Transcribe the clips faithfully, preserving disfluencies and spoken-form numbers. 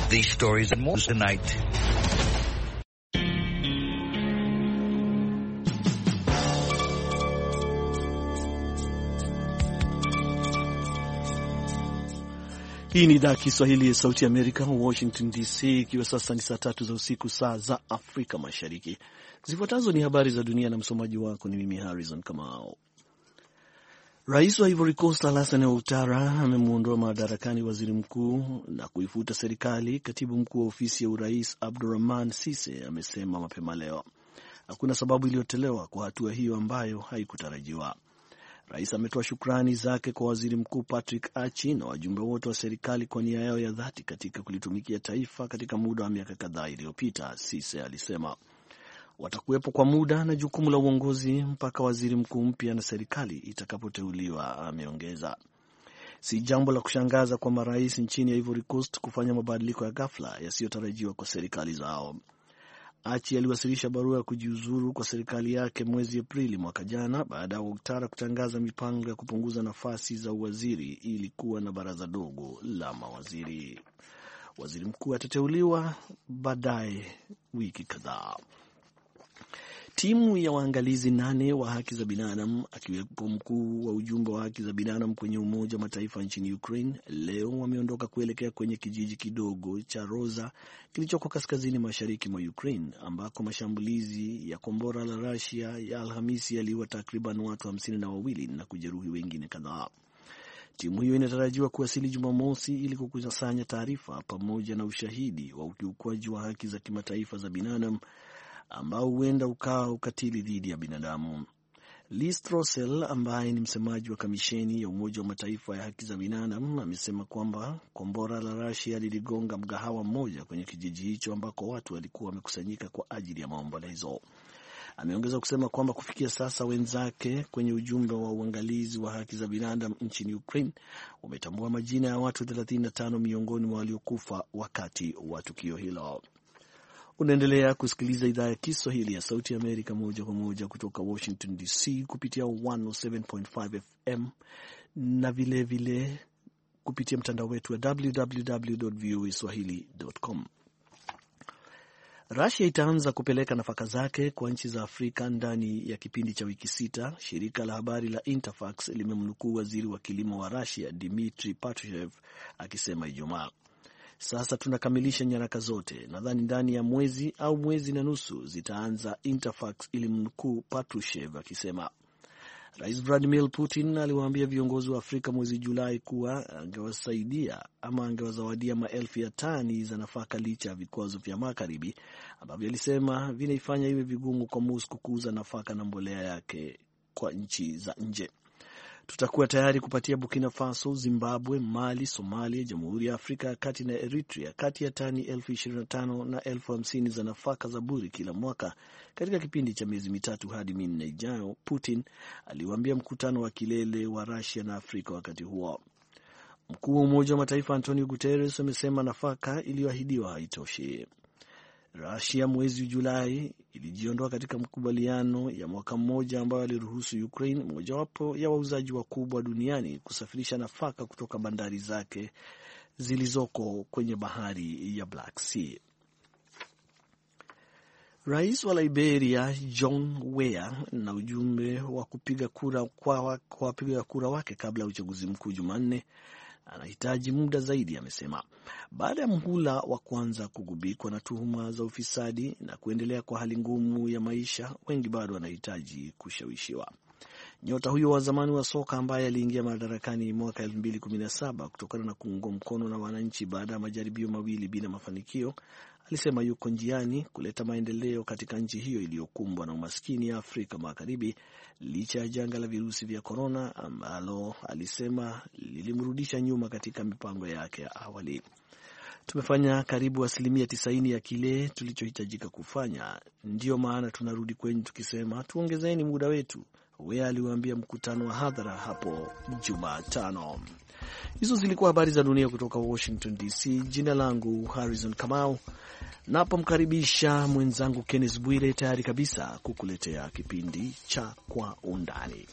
These stories and more tonight. Hii ni idhaa ya Kiswahili ya Sauti ya Amerika, Washington D C, ikiwa sasa ni saa tatu za usiku, saa za Afrika Mashariki. Zifuatazo ni habari za dunia na msomaji wako ni mimi Harrison Kamau. Rais wa Ivory Coast Alassane Ouattara amemuondoa madarakani waziri mkuu na kuifuta serikali. Katibu mkuu wa ofisi ya urais Abdourahmane Cisse amesema mapema leo hakuna sababu iliyotolewa kwa hatua hiyo ambayo haikutarajiwa. Rais ametoa shukrani zake kwa waziri mkuu Patrick Achi na wajumbe wote wa serikali kwa nia yao ya dhati katika kulitumikia taifa katika muda wa miaka kadhaa iliyopita. Cisse alisema watakuwepo kwa muda na jukumu la uongozi mpaka waziri mkuu mpya na serikali itakapoteuliwa, ameongeza. Si jambo la kushangaza kwa marais nchini ya Ivory Coast kufanya mabadiliko ya ghafla yasiyotarajiwa kwa serikali zao. Achi aliwasilisha barua ya kujiuzuru kwa serikali yake mwezi Aprili mwaka jana baada ya Ouattara kutangaza mipango ya kupunguza nafasi za uwaziri ili kuwa na baraza dogo la mawaziri. Waziri mkuu atateuliwa baadaye wiki kadhaa. Timu ya waangalizi nane wa haki za binadamu akiwepo mkuu wa ujumbe wa haki za binadamu kwenye Umoja wa Mataifa nchini Ukraine leo wameondoka kuelekea kwenye kijiji kidogo cha Roza kilichoko kaskazini mashariki mwa Ukraine ambako mashambulizi ya kombora la Russia ya Alhamisi yaliua takriban watu hamsini na wawili na kujeruhi wengine kadhaa. Timu hiyo inatarajiwa kuwasili Jumamosi ili kukusanya taarifa pamoja na ushahidi wa ukiukwaji wa haki za kimataifa za binadamu ambao huenda ukawa ukatili dhidi ya binadamu. Liz Throssell ambaye ni msemaji wa kamisheni ya Umoja wa Mataifa ya haki za binadamu amesema kwamba kombora la Russia liligonga mgahawa mmoja kwenye kijiji hicho ambako watu walikuwa wamekusanyika kwa ajili ya maombolezo. Ameongeza kusema kwamba kufikia sasa wenzake kwenye ujumbe wa uangalizi wa haki za binadamu nchini Ukraine wametambua majina ya watu thelathini na tano miongoni mwa waliokufa wakati wa tukio hilo. Unaendelea kusikiliza idhaa ya Kiswahili ya Sauti ya Amerika moja kwa moja kutoka Washington D C kupitia mia saba nukta tano F M na vile vile kupitia mtandao wetu wa w w w dot v o a swahili dot com. Russia itaanza kupeleka nafaka zake kwa nchi za Afrika ndani ya kipindi cha wiki sita, shirika la habari la Interfax limemnukuu waziri wa kilimo wa Russia Dmitry Patrushev akisema Ijumaa. Sasa tunakamilisha nyaraka zote, nadhani ndani ya mwezi au mwezi na nusu zitaanza, Interfax ilimnukuu Patrushev akisema. Rais Vladimir Putin aliwaambia viongozi wa Afrika mwezi Julai kuwa angewasaidia ama angewazawadia maelfu ya tani za nafaka licha ya vikwazo vya magharibi ambavyo alisema vinaifanya iwe vigumu kwa Moscow kuuza nafaka na mbolea yake kwa nchi za nje. Tutakuwa tayari kupatia Burkina Faso, Zimbabwe, Mali, Somalia, Jamhuri ya Afrika ya Kati na Eritrea kati ya tani elfu ishirini na tano na elfu hamsini za nafaka za bure kila mwaka katika kipindi cha miezi mitatu hadi minne ijayo, Putin aliwaambia mkutano wa kilele wa Russia na Afrika wakati huo. Mkuu wa Umoja wa Mataifa Antonio Guterres amesema nafaka iliyoahidiwa haitoshi. Russia mwezi Julai ilijiondoa katika makubaliano ya mwaka mmoja ambayo aliruhusu Ukraine, mojawapo ya wauzaji wakubwa duniani, kusafirisha nafaka kutoka bandari zake zilizoko kwenye bahari ya Black Sea. Rais wa Liberia John Weah na ujumbe wa kupiga kura kwa wapiga kura wake kabla ya uchaguzi mkuu Jumanne anahitaji muda zaidi, amesema. Baada ya muhula wa kwanza kugubikwa na tuhuma za ufisadi na kuendelea kwa hali ngumu ya maisha, wengi bado wanahitaji kushawishiwa. Nyota huyo wa zamani wa soka ambaye aliingia madarakani mwaka elfu mbili kumi na saba kutokana na kuungwa mkono na wananchi baada ya majaribio mawili bila mafanikio, alisema yuko njiani kuleta maendeleo katika nchi hiyo iliyokumbwa na umaskini ya Afrika Magharibi licha ya janga la virusi vya korona ambalo alisema lilimrudisha nyuma katika mipango yake ya awali. Tumefanya karibu asilimia tisaini ya kile tulichohitajika kufanya, ndio maana tunarudi kwenye tukisema tuongezeni muda wetu, Weah aliwaambia mkutano wa hadhara hapo Jumatano. Hizo zilikuwa habari za dunia kutoka Washington D C. Jina langu Harrison Kamau, napomkaribisha mwenzangu Kenneth Bwire tayari kabisa kukuletea kipindi cha Kwa Undani.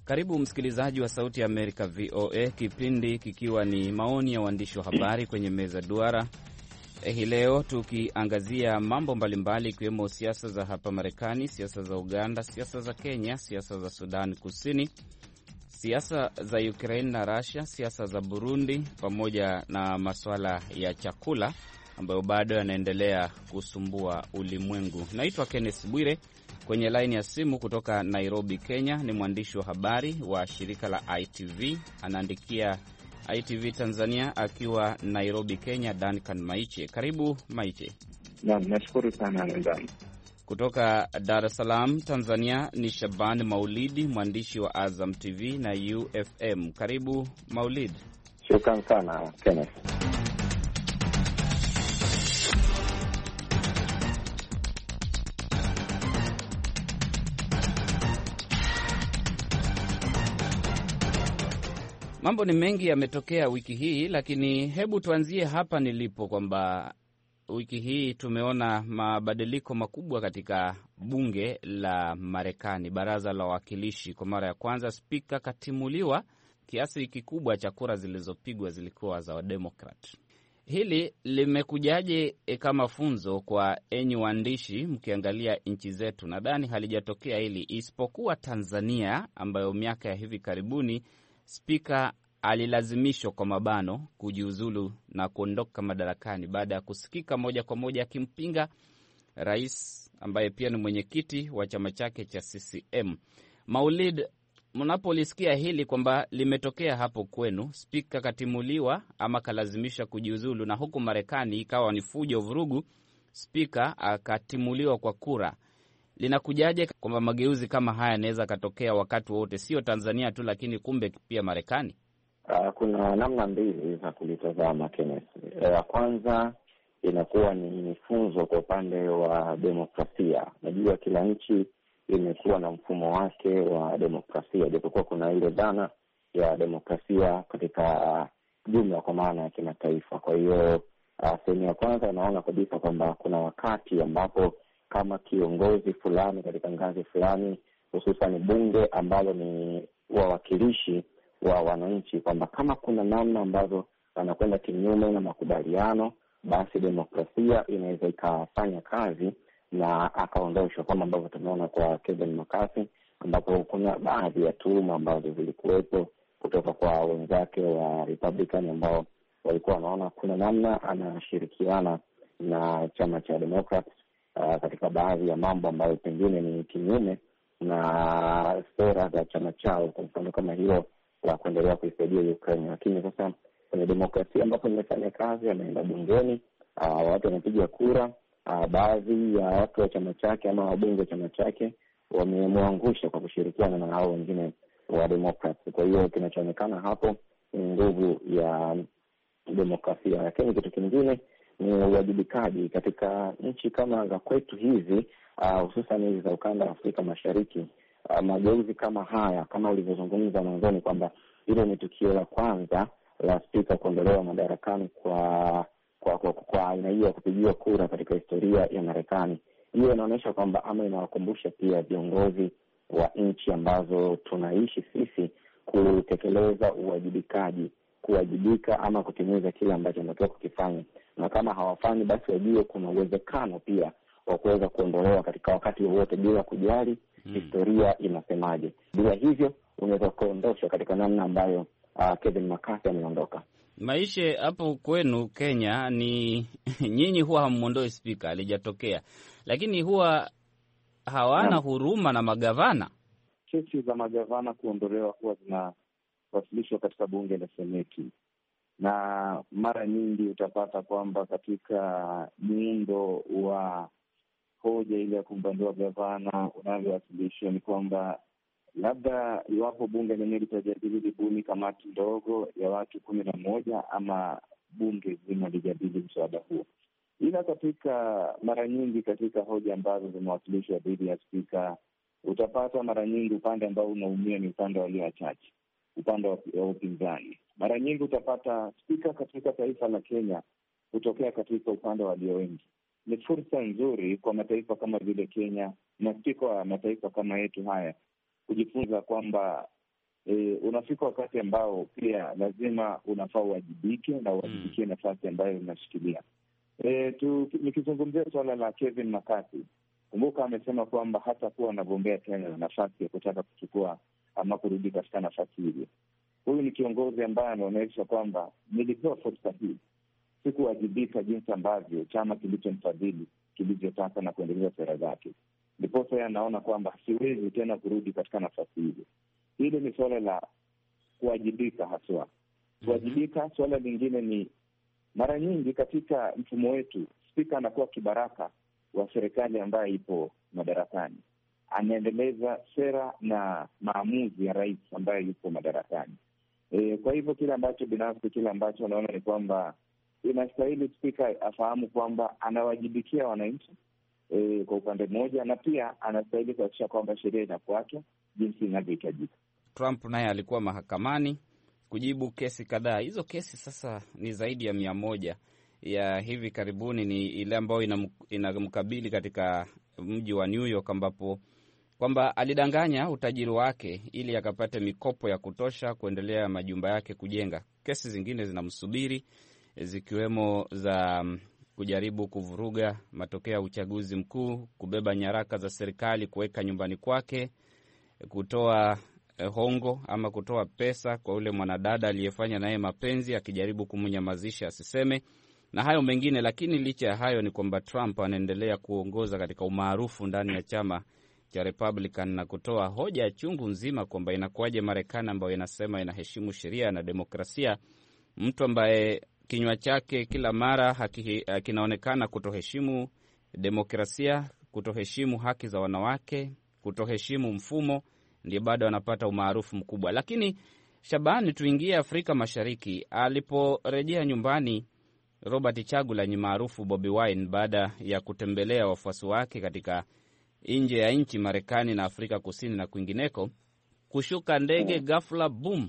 Karibu msikilizaji wa Sauti ya Amerika V O A, kipindi kikiwa ni maoni ya waandishi wa habari kwenye meza duara. Eh, hii leo tukiangazia mambo mbalimbali ikiwemo siasa za hapa Marekani, siasa za Uganda, siasa za Kenya, siasa za Sudan Kusini, siasa za Ukraine na Russia, siasa za Burundi, pamoja na masuala ya chakula ambayo bado yanaendelea kusumbua ulimwengu. Naitwa Kenneth Bwire. Kwenye line ya simu kutoka Nairobi, Kenya ni mwandishi wa habari wa shirika la I T V, anaandikia I T V Tanzania akiwa Nairobi, Kenya, Duncan Maiche. Karibu Maiche. Naam, nashukuru sana mwenzangu. Kutoka Dar es Salaam, Tanzania ni Shaban Maulidi, mwandishi wa Azam T V na U F M. Karibu Maulid. Shukran sana Kenneth. Mambo ni mengi yametokea wiki hii, lakini hebu tuanzie hapa nilipo kwamba wiki hii tumeona mabadiliko makubwa katika bunge la Marekani, baraza la wawakilishi. Kwa mara ya kwanza spika katimuliwa, kiasi kikubwa cha kura zilizopigwa zilikuwa za Wademokrat. Hili limekujaje kama funzo kwa enyi waandishi mkiangalia nchi zetu? Nadhani halijatokea hili isipokuwa Tanzania, ambayo miaka ya hivi karibuni spika alilazimishwa kwa mabano kujiuzulu na kuondoka madarakani baada ya kusikika moja kwa moja akimpinga rais ambaye pia ni mwenyekiti wa chama chake cha C C M. Maulid, mnapolisikia hili kwamba limetokea hapo kwenu, spika katimuliwa ama kalazimishwa kujiuzulu, na huku Marekani ikawa ni fujo vurugu, spika akatimuliwa kwa kura, linakujaje kwamba mageuzi kama haya yanaweza katokea wakati wote, sio Tanzania tu lakini kumbe pia Marekani? Uh, kuna namna mbili za kulitazama Kenneth. Ya uh, kwanza inakuwa ni funzo kwa upande wa demokrasia. Najua kila nchi imekuwa na mfumo wake wa demokrasia, japokuwa kuna ile dhana ya demokrasia katika jumla kwa maana ya kimataifa. Kwa hiyo uh, sehemu ya kwanza naona kabisa kwamba kuna wakati ambapo kama kiongozi fulani katika ngazi fulani, hususan bunge ambalo ni wawakilishi wa wananchi, kwamba kama kuna namna ambazo wanakwenda kinyume na makubaliano, basi demokrasia inaweza ikafanya kazi na akaondoshwa, kama ambavyo tumeona kwa Kevin McCarthy, ambapo kuna baadhi ya tuhuma ambazo zilikuwepo kutoka kwa wenzake wa Republican ambao walikuwa wanaona kuna namna anashirikiana na chama cha Democrats Uh, katika baadhi ya mambo ambayo pengine ni kinyume na sera za chama chao, kwa mfano kama hilo la kuendelea kuisaidia Ukraine. Lakini sasa kwenye demokrasia ambapo nimefanya kazi, ameenda bungeni, uh, watu wanapiga kura, uh, baadhi ya watu wa chama chake ama wabunge wa chama chake wamemwangusha kwa kushirikiana na hao wengine wa Democrats. Kwa hiyo kinachoonekana hapo ni nguvu ya demokrasia. Lakini kitu kingine ni uwajibikaji katika nchi kama za kwetu hizi, uh, hususan hizi za ukanda wa Afrika Mashariki. Uh, mageuzi kama haya, kama ulivyozungumza mwanzoni kwamba hilo ni tukio la kwanza la spika kuondolewa madarakani kwa kwa kwa, kwa aina hiyo ya kupigiwa kura katika historia ya Marekani. Hiyo inaonyesha kwamba ama inawakumbusha pia viongozi wa nchi ambazo tunaishi sisi kutekeleza uwajibikaji, kuwajibika ama kutimiza kile ambacho wanatakiwa kukifanya, na kama hawafanyi basi wajue kuna uwezekano pia wa kuweza kuondolewa katika wakati wowote bila kujali hmm, historia inasemaje. Bila hivyo unaweza kuondoshwa katika namna ambayo uh, Kevin McCarthy ameondoka. Maisha hapo kwenu Kenya ni nyinyi huwa hamuondoi spika, alijatokea, lakini huwa hawana na huruma na magavana. Kesi za magavana kuondolewa huwa zinawasilishwa katika bunge la Seneti, na mara nyingi utapata kwamba katika muundo wa hoja ile ya kumbandua gavana unavyowasilishwa ni kwamba labda iwapo bunge lenyewe litajadili libuni kamati ndogo ya watu kumi na moja ama bunge zima lijadili mswada huo. Ila katika mara nyingi katika hoja ambazo zimewasilishwa dhidi ya spika, utapata mara nyingi upande ambao unaumia ni upande walio wachache, upande wa upinzani. Mara nyingi utapata spika katika taifa la Kenya kutokea katika upande walio wengi. Ni fursa nzuri kwa mataifa kama vile Kenya na spika wa mataifa kama yetu haya kujifunza kwamba e, unafika wakati ambao pia lazima unafaa uwajibike na uwajibikie mm. nafasi ambayo unashikilia. E, tu, nikizungumzia suala la Kevin McCarthy, kumbuka amesema kwamba hata kuwa anagombea tena nafasi ya kutaka kuchukua ama kurudi katika nafasi hili. Huyu ni kiongozi ambaye anaonyesha kwamba nilipewa fursa hii, sikuwajibika jinsi ambavyo chama kilichomfadhili kilivyotaka na kuendeleza sera zake. Ndiposa yeye anaona kwamba siwezi tena kurudi katika nafasi hili. Hili ni suala la kuwajibika haswa. Kuwajibika, suala lingine ni mara nyingi katika mfumo wetu, spika anakuwa kibaraka wa serikali ambayo ipo madarakani. Anaendeleza sera na maamuzi ya rais ambaye yupo madarakani. E, kwa hivyo kile ambacho binafsi kile ambacho anaona ni kwamba inastahili spika afahamu kwamba anawajibikia wananchi e, kwa upande mmoja, na pia anastahili kuhakikisha kwamba sheria inafuatwa jinsi inavyohitajika. Trump naye alikuwa mahakamani kujibu kesi kadhaa. Hizo kesi sasa ni zaidi ya mia moja. Ya hivi karibuni ni ile ambayo inamkabili katika mji wa New York, ambapo kwamba alidanganya utajiri wake ili akapate mikopo ya kutosha kuendelea majumba yake kujenga. Kesi zingine zinamsubiri, zikiwemo za kujaribu kuvuruga matokeo ya uchaguzi mkuu, kubeba nyaraka za serikali kuweka nyumbani kwake, kutoa hongo ama kutoa pesa kwa ule mwanadada aliyefanya naye mapenzi akijaribu kumnyamazisha asiseme, na hayo mengine. Lakini licha ya hayo ni kwamba Trump anaendelea kuongoza katika umaarufu ndani ya chama cha Republican na kutoa hoja chungu nzima kwamba inakuwaje Marekani ambayo inasema inaheshimu sheria na demokrasia, mtu ambaye kinywa chake kila mara haki, kinaonekana kutoheshimu demokrasia, kutoheshimu haki za wanawake, kutoheshimu mfumo, ndiye bado anapata umaarufu mkubwa. Lakini Shabani, tuingie Afrika Mashariki. Aliporejea nyumbani Robert Chagulanyi maarufu Bobi Wine, baada ya kutembelea wafuasi wake katika nje ya nchi Marekani na Afrika Kusini na kwingineko, kushuka ndege ghafla boom,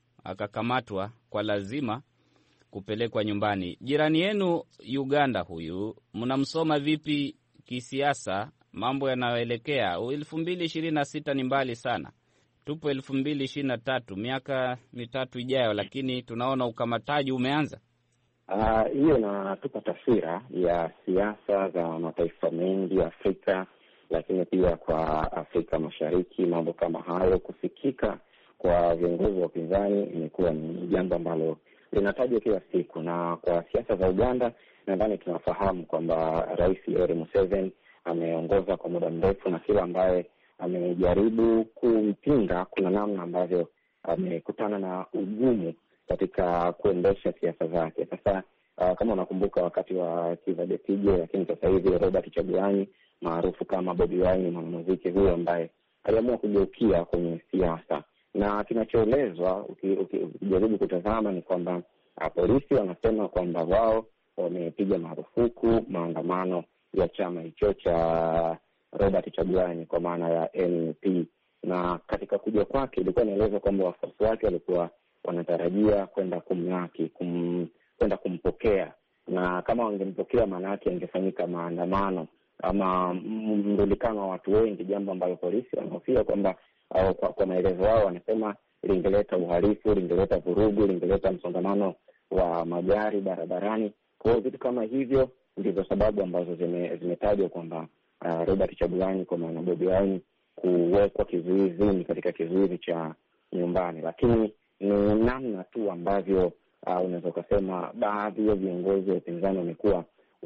akakamatwa kwa lazima kupelekwa nyumbani. Jirani yenu Uganda, huyu mnamsoma vipi kisiasa, mambo yanayoelekea? elfu mbili ishirini na sita ni mbali sana, tupo elfu mbili ishirini na tatu, miaka mitatu ijayo, lakini tunaona ukamataji umeanza. Hiyo uh, inatupa taswira ya siasa za mataifa mengi ya Afrika, lakini pia kwa Afrika Mashariki. Mambo kama hayo kufikika kwa viongozi wa upinzani imekuwa ni jambo ambalo linatajwa kila siku. Na kwa siasa za Uganda, nadhani tunafahamu kwamba Rais Yoweri Museveni ameongoza kwa muda mrefu, na kila ambaye amejaribu kumpinga kuna namna ambavyo amekutana na ugumu katika kuendesha siasa zake. Sasa uh, kama unakumbuka wakati wa Kizza Besigye, lakini sasa hivi Robert Chagulanyi maarufu kama Bobi Wine, mwanamuziki huyo ambaye aliamua kugeukia kwenye siasa. Na kinachoelezwa ukijaribu kutazama ni kwamba uh, polisi wanasema kwamba wao wamepiga marufuku maandamano ya chama hicho cha Robert Chagulanyi kwa maana ya N U P, na katika kuja kwake ilikuwa inaelezwa kwamba wafuasi wake walikuwa wanatarajia kwenda kumlaki, kum, kwenda kumpokea, na kama wangempokea maana yake ingefanyika maandamano ama mrulikano wa watu wengi, jambo ambalo polisi wanahofia kwamba au kwa, kwa maelezo wao wanasema lingeleta uhalifu, lingeleta vurugu, lingeleta msongamano wa magari barabarani. Kwa hiyo vitu kama hivyo ndizo sababu ambazo zimetajwa kwamba uh, Robert Chagulanyi kwa maana Bobi Wine kuwekwa kizuizini katika kizuizi cha nyumbani. Lakini ni namna tu ambavyo uh, unaweza kusema baadhi ya viongozi wa upinzani wamekuwa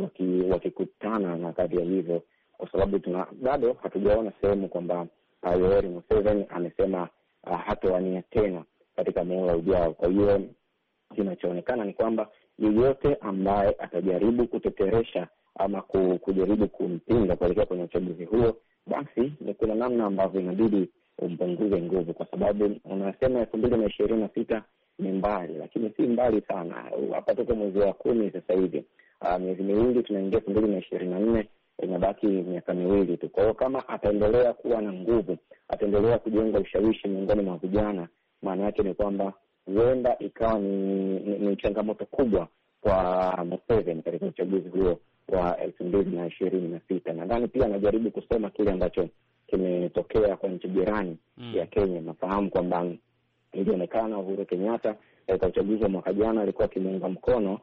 wakikutana waki na kadri ya hivyo, kwa sababu tuna bado hatujaona sehemu kwamba uh, Yoweri Museveni amesema uh, hatowania tena katika muhula ujao. Kwa hiyo kinachoonekana ni kwamba yeyote ambaye atajaribu kuteteresha ama kujaribu kumpinga kuelekea kwenye uchaguzi huo, basi ni kuna namna ambavyo inabidi umpunguze nguvu, kwa sababu unasema elfu mbili na ishirini na sita ni mbali, lakini si mbali sana. Hapa tuko mwezi wa kumi sasa hivi, uh, miezi miwili tunaingia elfu mbili na ishirini na nne, inabaki miaka miwili tu. Kwa hiyo kama ataendelea kuwa na nguvu, ataendelea kujenga ushawishi miongoni mwa vijana, maana yake ni kwamba huenda ikawa ni, ni, ni changamoto kubwa kwa Museveni katika uchaguzi huo wa elfu mbili na ishirini na sita. Nadhani pia anajaribu kusema kile ambacho kimetokea kwa nchi jirani mm. ya Kenya. Nafahamu kwamba ilionekana Uhuru Kenyatta katika uchaguzi wa mwaka jana alikuwa akimuunga mkono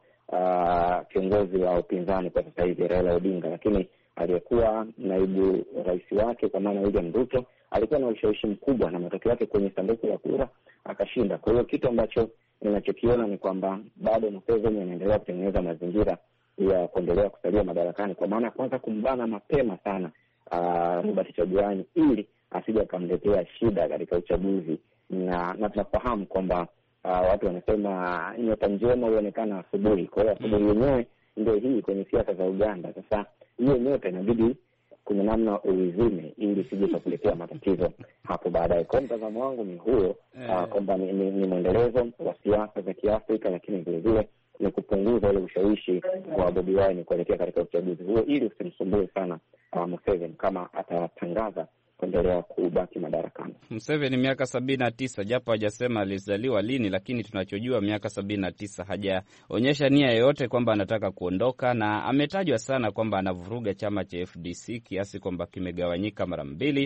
uh, kiongozi wa upinzani kwa sasa hivi Raila Odinga, lakini aliyekuwa naibu rais wake kwa maana William Ruto alikuwa na ushawishi mkubwa na matokeo yake kwenye sanduku la kura akashinda. Kwa hiyo kitu ambacho ninachokiona ni kwamba bado Museveni anaendelea kutengeneza mazingira ya kuendelea kusalia madarakani, kwa maana kwanza kumbana mapema sana uh, Robert Kyagulanyi ili asije akamletea shida katika uchaguzi, na na tunafahamu kwamba uh, watu wanasema nyota njema huonekana asubuhi. Kwa hiyo asubuhi yenyewe ndio hii kwenye siasa za Uganda. Sasa hiyo nyota inabidi kuna namna uizime ili sije kukuletea matatizo hapo baadaye. Kwa mtazamo wangu ni huo, uh, kwamba ni, ni, ni mwendelezo wa siasa za Kiafrika, lakini vile vile ni kupunguza ile ushawishi wa Bobi Wine kuelekea katika uchaguzi huo ili usimsumbue sana uh, Museveni kama atatangaza kuendelea kubaki madarakani. Museveni miaka sabini na tisa, japo hajasema alizaliwa lini, lakini tunachojua miaka sabini na tisa, hajaonyesha nia yoyote kwamba anataka kuondoka, na ametajwa sana kwamba anavuruga chama cha F D C kiasi kwamba kimegawanyika mara mbili,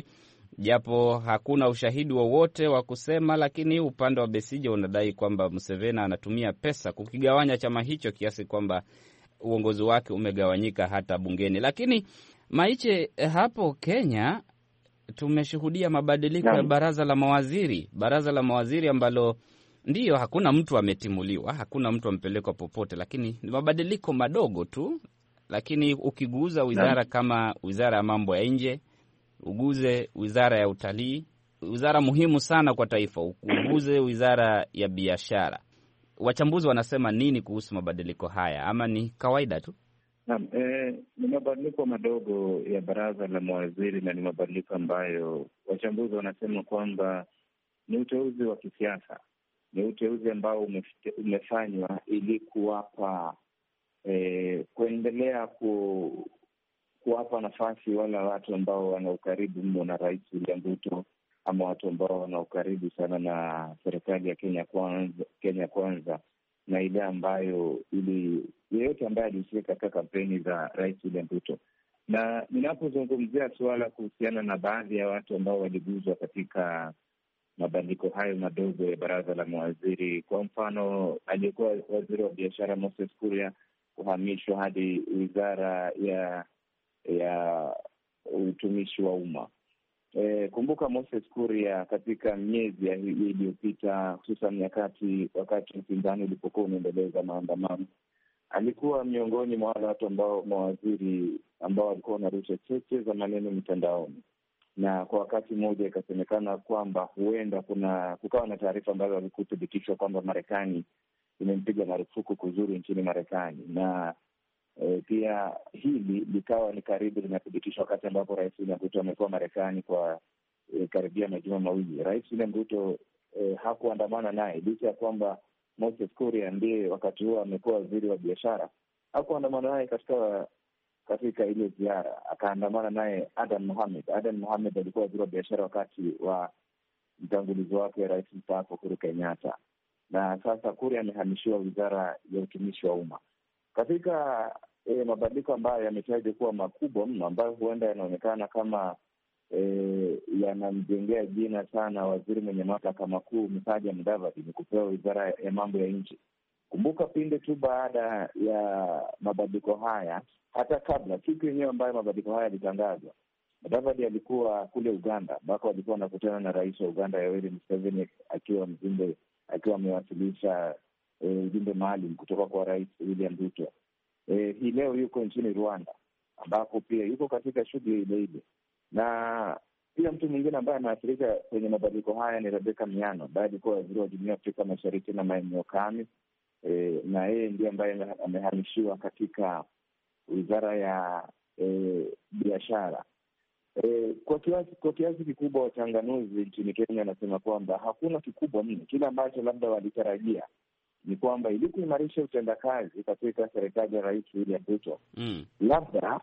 japo hakuna ushahidi wowote wa, wa kusema, lakini upande wa Besigye unadai kwamba Museveni anatumia pesa kukigawanya chama hicho kiasi kwamba uongozi wake umegawanyika hata bungeni. Lakini Maiche, hapo Kenya tumeshuhudia mabadiliko ya baraza la mawaziri, baraza la mawaziri ambalo ndiyo hakuna mtu ametimuliwa, hakuna mtu ampelekwa popote, lakini ni mabadiliko madogo tu. Lakini ukiguza wizara na kama wizara ya mambo ya nje, uguze wizara ya utalii, wizara muhimu sana kwa taifa, uguze wizara ya biashara, wachambuzi wanasema nini kuhusu mabadiliko haya, ama ni kawaida tu? Naam, eh, ni mabadiliko madogo ya baraza la mawaziri, na ni mabadiliko ambayo wachambuzi wanasema kwamba ni uteuzi wa kisiasa, ni uteuzi ambao umefanywa ili kuwapa eh, kuendelea ku, kuwapa nafasi wala watu ambao wana ukaribu mno na Rais William Ruto, ama watu ambao wana ukaribu sana na serikali ya Kenya Kwanza, Kenya Kwanza, na ile ambayo ili yeyote ambaye alihusika katika kampeni za Rais William Ruto. Na ninapozungumzia suala kuhusiana na baadhi ya watu ambao waliguzwa katika mabadiliko hayo madogo ya baraza la mawaziri, kwa mfano aliyekuwa waziri wa biashara Moses Kuria kuhamishwa hadi wizara ya ya utumishi wa umma. E, kumbuka Moses Kuria katika miezi iliyopita, hususan nyakati wakati upinzani ulipokuwa unaendeleza maandamano, alikuwa miongoni mwa wale watu ambao mawaziri ambao walikuwa wanarusha cheche za maneno mitandaoni, na kwa wakati mmoja ikasemekana kwamba huenda kuna kukawa na taarifa ambazo hazikuthibitishwa kwamba Marekani imempiga marufuku kuzuru nchini Marekani, na E, pia hili likawa ni karibu linathibitishwa wakati ambapo Rais William Ruto amekuwa Marekani kwa e, karibia majuma mawili. Rais William Ruto e, hakuandamana naye, licha ya kwamba Moses Kuria ndiye wakati huo amekuwa waziri wa biashara. Hakuandamana naye katika katika ile ziara, akaandamana naye Adan Mohamed. Adan Mohamed alikuwa waziri wa biashara wakati wa mtangulizi wake Rais mstaafu Uhuru Kenyatta, na sasa Kuria amehamishiwa wizara ya utumishi wa umma. Katika e, mabadiliko ambayo yametajwa kuwa makubwa mno, ambayo huenda yanaonekana kama e, yanamjengea jina sana waziri mwenye mamlaka makuu Musalia Mudavadi, ni kupewa wizara ya mambo ya nje. Kumbuka pinde tu baada ya mabadiliko haya, hata kabla siku yenyewe ambayo mabadiliko haya yalitangazwa, Mudavadi alikuwa kule Uganda, ambako alikuwa anakutana na rais wa Uganda Yoweri Museveni, akiwa mjumbe akiwa amewasilisha ujumbe e, maalum kutoka kwa Rais William Ruto. E, hii leo yuko nchini Rwanda, ambako pia yuko katika shughuli ile ile. Na pia mtu mwingine ambaye anaathirika kwenye mabadiliko haya ni Rebecca Miano, ambaye alikuwa waziri wa Jumuiya ya Afrika Mashariki na maeneo kame, e, na yeye ndiye ambaye amehamishiwa katika wizara ya e, biashara. E, kwa kiasi kwa kiasi kikubwa wachanganuzi nchini Kenya wanasema kwamba hakuna kikubwa mno. Kile ambacho labda walitarajia ni kwamba ili kuimarisha utendakazi katika serikali ya Rais William Ruto, mm. labda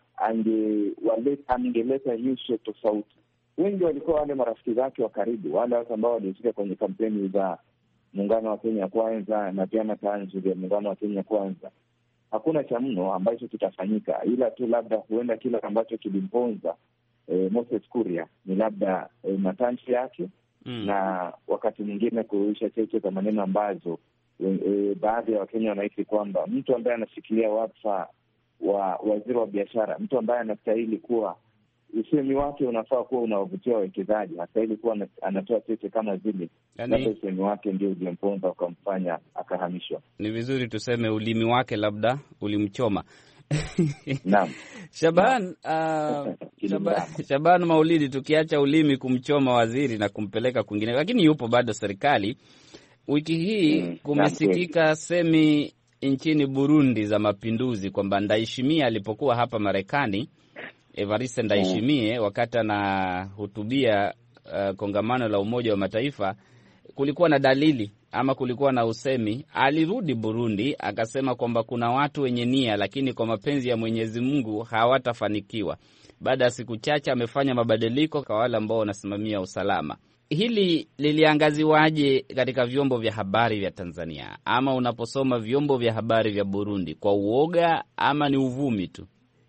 angeleta nyuso tofauti. Wengi walikuwa wale marafiki zake wa karibu, wale watu ambao walihusika kwenye kampeni za muungano wa Kenya Kwanza na vyama tanzu vya muungano wa Kenya Kwanza. Hakuna cha mno ambacho kitafanyika, ila tu labda huenda kile ambacho kilimponza e, Moses Kuria ni labda e, matamshi yake mm. na wakati mwingine kurudisha cheche za maneno ambazo e, baadhi ya Wakenya wanahisi kwamba mtu ambaye anashikilia wadhifa wa waziri wa biashara, mtu ambaye anastahili kuwa usemi wake unafaa kuwa unawavutia wawekezaji, hastahili kuwa anatoa cheche kama zile. Yani, usemi wake ndio uliomponza ukamfanya akahamishwa. Ni vizuri tuseme ulimi wake labda ulimchoma. Naam. Shaban, uh, Shaban, Shaban Maulidi, tukiacha ulimi kumchoma waziri na kumpeleka kwingine, lakini yupo bado serikali. Wiki hii mm, kumesikika semi nchini Burundi za mapinduzi kwamba Ndayishimiye alipokuwa hapa Marekani, Evariste Ndayishimiye, wakati anahutubia uh, kongamano la Umoja wa Mataifa, kulikuwa na dalili ama kulikuwa na usemi, alirudi Burundi akasema kwamba kuna watu wenye nia lakini kwa mapenzi ya Mwenyezi Mungu hawatafanikiwa. Baada ya siku chache amefanya mabadiliko kwa wale ambao wanasimamia usalama. Hili liliangaziwaje katika vyombo vya habari vya Tanzania, ama unaposoma vyombo vya habari vya Burundi, kwa uoga ama ni uvumi tu?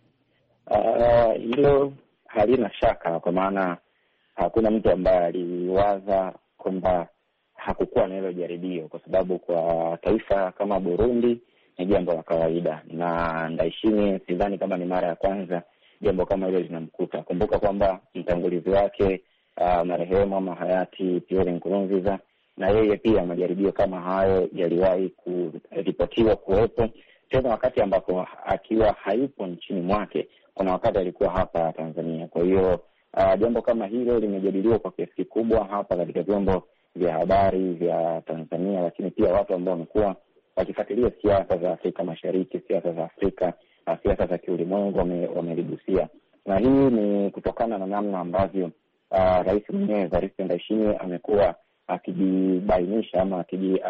Hilo uh, halina shaka, kwa maana hakuna mtu ambaye aliwaza kwamba hakukuwa na hilo jaribio, kwa sababu kwa taifa kama Burundi ni jambo la kawaida, na Ndayishimiye sidhani kama ni mara ya kwanza jambo kama hilo linamkuta. Kumbuka kwamba mtangulizi wake uh, marehemu ama hayati Pierre Nkurunziza, na yeye pia majaribio kama hayo yaliwahi kuripotiwa kuwepo, tena wakati ambapo akiwa hayupo nchini mwake. Kuna wakati alikuwa hapa Tanzania. Kwa hiyo uh, jambo kama hilo limejadiliwa kwa kiasi kikubwa hapa katika vyombo vya habari vya Tanzania, lakini pia watu ambao wamekuwa wakifuatilia siasa za Afrika Mashariki, siasa za Afrika, siasa za kiulimwengu wameligusia. Na hii ni kutokana na namna ambavyo uh, rais mwenyewe Evariste Ndayishimiye amekuwa akijibainisha ama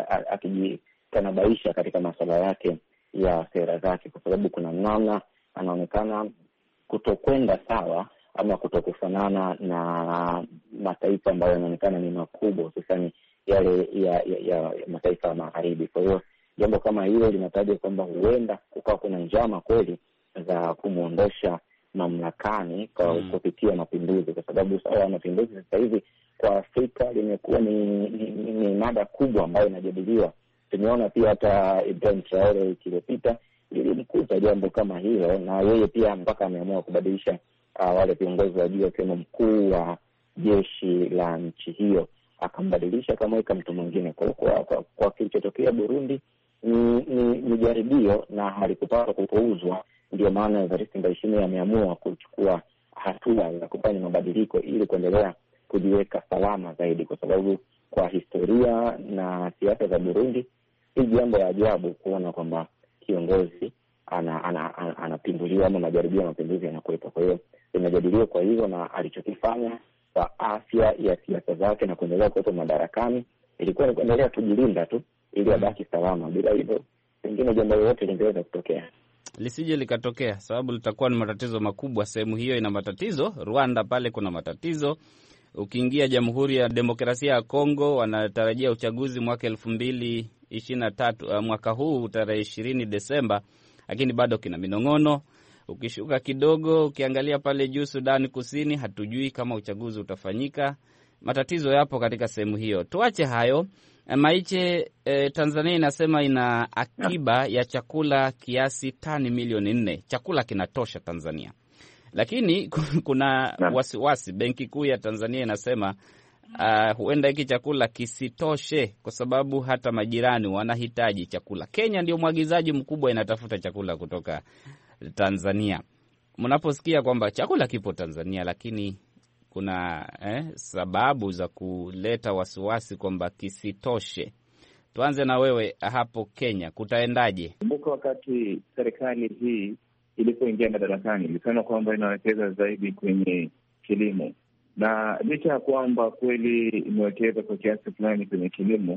akijitanabaisha katika masuala yake ya sera zake, kwa sababu kuna namna anaonekana kutokwenda sawa ama kutokufanana na mataifa ambayo yanaonekana ni makubwa, hususan yale ya, ya, ya mataifa ya magharibi. Kwa hiyo jambo kama hilo linataja kwamba huenda kukawa kuna njama kweli za kumuondosha mamlakani kwa mm. kupitia mapinduzi, kwa sababu sawa ya mapinduzi sasa hivi kwa Afrika limekuwa ni, ni, ni, ni mada kubwa ambayo inajadiliwa. Tumeona pia hata Ibrahim Traore wiki iliyopita ilimkuta jambo kama hilo, na yeye pia mpaka ameamua kubadilisha uh, wale viongozi wa juu akiwemo mkuu wa jeshi la nchi hiyo, akambadilisha akamweka mtu mwingine. Kwa kwa, kwa, kwa kilichotokea Burundi ni, ni, ni jaribio na halikupata kupuuzwa. Ndio maana Evariste Ndayishimiye ameamua kuchukua hatua za kufanya mabadiliko ili kuendelea kujiweka salama zaidi, kwa sababu kwa historia na siasa za Burundi si jambo la ajabu kuona kwamba kiongozi ana anapinduliwa ana, ana ama majaribio ya mapinduzi yanakuwepo. Kwa hiyo imejadiliwa kwa hivyo, na alichokifanya kwa afya ya siasa zake na kuendelea kuwepo madarakani ilikuwa ni kuendelea kujilinda tu ili abaki salama. Bila hivyo pengine jambo lolote lingeweza kutokea, lisije likatokea, sababu litakuwa ni matatizo makubwa. Sehemu hiyo ina matatizo, Rwanda pale kuna matatizo. Ukiingia Jamhuri ya Demokrasia ya Kongo wanatarajia uchaguzi mwaka elfu mbili ishirini na tatu, uh, mwaka huu tarehe ishirini Desemba, lakini bado kina minong'ono. Ukishuka kidogo ukiangalia pale juu Sudan Kusini, hatujui kama uchaguzi utafanyika. Matatizo yapo katika sehemu hiyo. Tuache hayo. Maiche, eh, Tanzania inasema ina akiba ya chakula kiasi tani milioni nne. Chakula kinatosha Tanzania. Lakini kuna wasiwasi. Benki Kuu ya Tanzania inasema uh, huenda hiki chakula kisitoshe kwa sababu hata majirani wanahitaji chakula. Kenya ndio mwagizaji mkubwa, inatafuta chakula kutoka Tanzania. Mnaposikia kwamba chakula kipo Tanzania lakini kuna eh, sababu za kuleta wasiwasi kwamba kisitoshe. Tuanze na wewe hapo Kenya, kutaendaje? Kumbuka wakati serikali hii ilipoingia madarakani ilisema kwamba inawekeza zaidi kwenye kilimo, na licha ya kwamba kweli imewekeza kwa kiasi fulani kwenye kilimo,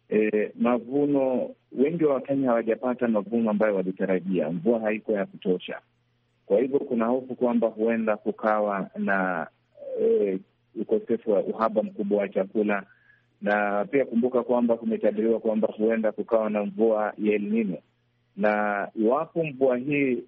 e, mavuno, wengi wa Wakenya hawajapata mavuno ambayo walitarajia. Mvua haiko ya kutosha. Kwa hivyo kuna hofu kwamba huenda kukawa na e, ukosefu wa uhaba mkubwa wa chakula, na pia kumbuka kwamba kumetabiriwa kwamba huenda kukawa na mvua ya El Nino, na iwapo mvua hii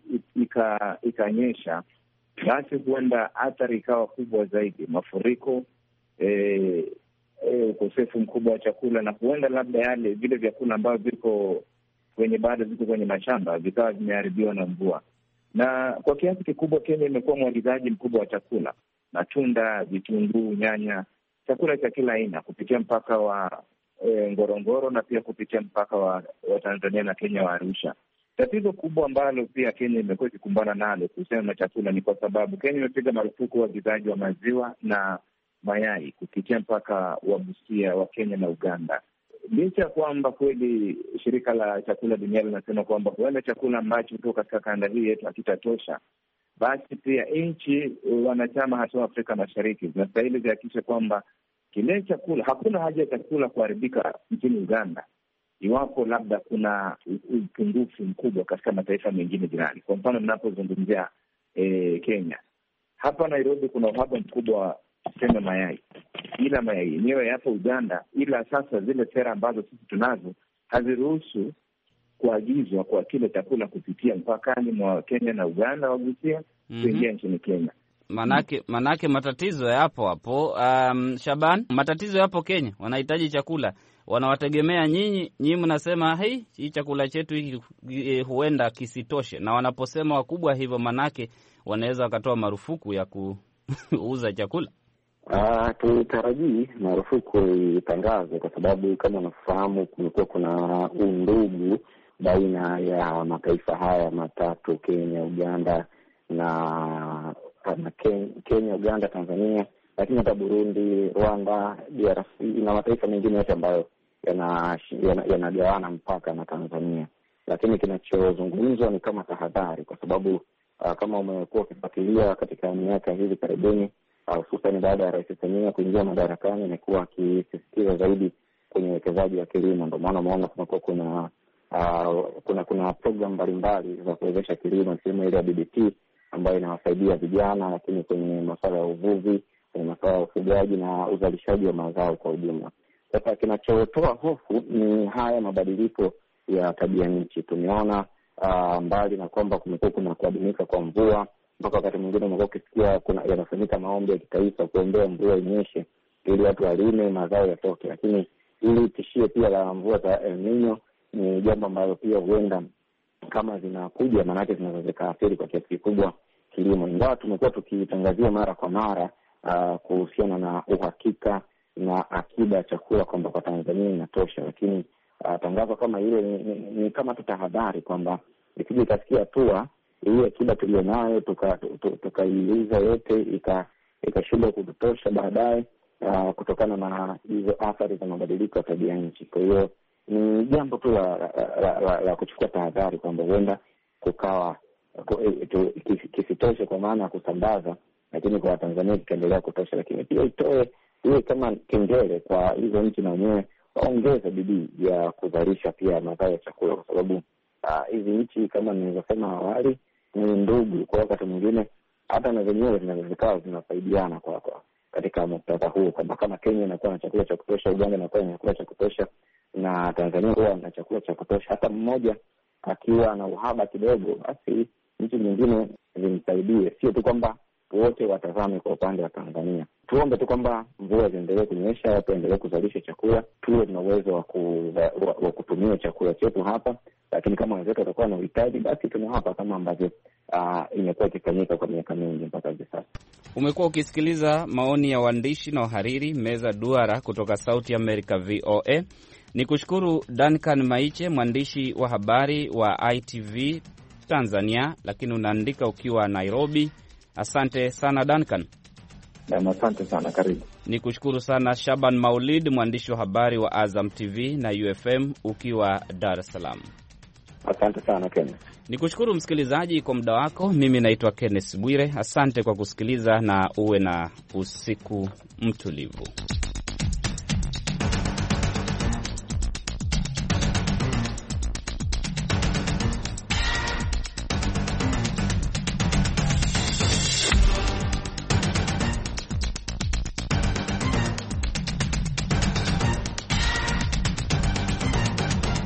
ikanyesha, basi huenda athari ikawa kubwa zaidi, mafuriko, e, e, ukosefu mkubwa wa chakula, na huenda labda yale vile vyakula ambavyo viko kwenye bado ziko kwenye mashamba vikawa vimeharibiwa na mvua. Na kwa kiasi kikubwa Kenya imekuwa mwagizaji mkubwa wa chakula, matunda, vitunguu, nyanya, chakula cha kila aina kupitia mpaka wa e, Ngorongoro na pia kupitia mpaka wa, wa Tanzania na Kenya wa Arusha. Tatizo kubwa ambalo pia Kenya imekuwa ikikumbana nalo kuhusiana na chakula ni kwa sababu Kenya imepiga marufuku uagizaji wa maziwa na mayai kupitia mpaka wa Busia wa Kenya na Uganda. Licha ya kwamba kweli shirika la chakula duniani linasema kwamba huenda chakula ambacho kutoka katika kanda hii yetu hakitatosha, basi pia nchi wanachama hasa Afrika Mashariki zinastahili zihakikishe kwamba kile chakula, hakuna haja ya chakula kuharibika nchini Uganda iwapo labda kuna upungufu mkubwa katika mataifa mengine jirani. Kwa mfano mnapozungumzia e, Kenya, hapa Nairobi kuna uhaba mkubwa wa tuseme mayai, ila mayai yenyewe yapo Uganda, ila sasa zile sera ambazo sisi tunazo haziruhusu kuagizwa kwa kile chakula kupitia mpakani mwa Kenya na Uganda wagusia mm-hmm. kuingia nchini Kenya. Manake manake matatizo yapo hapo. Um, Shaban, matatizo yapo Kenya, wanahitaji chakula, wanawategemea nyinyi. Nyinyi mnasema hei, hii chakula chetu hiki huenda kisitoshe, na wanaposema wakubwa hivyo manake wanaweza wakatoa marufuku ya kuuza chakula. Ah, tutarajii marufuku itangazwe kwa sababu kama unafahamu kumekuwa kuna undugu baina ya mataifa haya matatu, Kenya, Uganda na na Kenya, Uganda, Tanzania, lakini hata Burundi, Rwanda, D R C na mataifa mengine yote ambayo yanagawana yana, yana mpaka na Tanzania. Lakini kinachozungumzwa ni kama tahadhari kwa sababu uh, kama umekuwa ukifuatilia katika miaka hivi karibuni hususan uh, baada ya Rais Samia kuingia madarakani amekuwa akisisitiza zaidi kwenye uwekezaji wa kilimo. Ndio maana umeona kumekuwa kuna uh, kuna kuna program mbalimbali za kuwezesha kilimo, kilimo ile ya B B T ambayo inawasaidia vijana, lakini kwenye masuala ya uvuvi, kwenye masuala ya ufugaji na uzalishaji wa mazao kwa ujumla. Sasa kinachotoa hofu ni haya mabadiliko ya tabia nchi. Tumeona uh, mbali na kwamba kumekuwa kuna kuadimika kwa mvua, mpaka wakati mwingine umekuwa ukisikia kuna yanafanyika maombi ya kitaifa kuombea mvua inyeshe ili watu walime mazao yatoke, lakini ili tishie pia la mvua za El Nino ni jambo ambalo pia huenda kama zinakuja manake zinaweza zikaathiri kwa kiasi kikubwa kilimo. Ingawa tumekuwa tukitangazia mara kwa mara uh, kuhusiana na uhakika na akiba ya chakula kwamba kwa Tanzania inatosha, lakini uh, tangazo kama hilo ni, ni, ni kama tutahadhari kwamba ikija ikasikia hatua hii akiba tulionayo tukaiuliza yote ikashindwa kutosha baadaye uh, kutokana na hizo athari za mabadiliko ya tabia nchi. Kwa hiyo ni jambo tu la, la, la, la, la kuchukua tahadhari kwamba huenda kukawa kisitoshe kwa maana ya kusambaza, lakini kwa Tanzania kikaendelea kutosha. Lakini pia itoe iwe kama kengele kwa hizo nchi na wenyewe waongeze bidii ya kuzalisha pia mazao ya chakula, kwa sababu hizi uh, nchi kama nilivyosema awali ni ndugu. Kwa wakati mwingine hata na zenyewe zinawezekana zinasaidiana kwa kwa katika muktadha huu, kwamba kama Kenya inakuwa na chakula cha kutosha, Uganda inakuwa na chakula cha kutosha, na Tanzania huwa na chakula cha kutosha, hata mmoja akiwa na uhaba kidogo, basi nchi nyingine zimsaidie. Sio tu kwamba wote watazame kwa upande wa Tanzania. Tuombe tu kwamba mvua ziendelee kunyesha, watu waendelee kuzalisha chakula, tuwe na uwezo wa, ku, wa, wa kutumia chakula chetu hapa, lakini kama wenzetu watakuwa na uhitaji, basi tunawapa kama ambavyo uh, imekuwa ikifanyika kwa miaka mingi mpaka hivi sasa. Umekuwa ukisikiliza maoni ya waandishi na wahariri meza duara kutoka Sauti America V O A. Nikushukuru Duncan Maiche, mwandishi wa habari wa I T V Tanzania, lakini unaandika ukiwa Nairobi. Asante sana Duncan. Asante sana, karibu. Nikushukuru sana Shaban Maulid, mwandishi wa habari wa Azam T V na U F M ukiwa Dar es Salaam. Asante sana Kenneth. Nikushukuru msikilizaji kwa muda wako. Mimi naitwa Kenneth Bwire. Asante kwa kusikiliza na uwe na usiku mtulivu.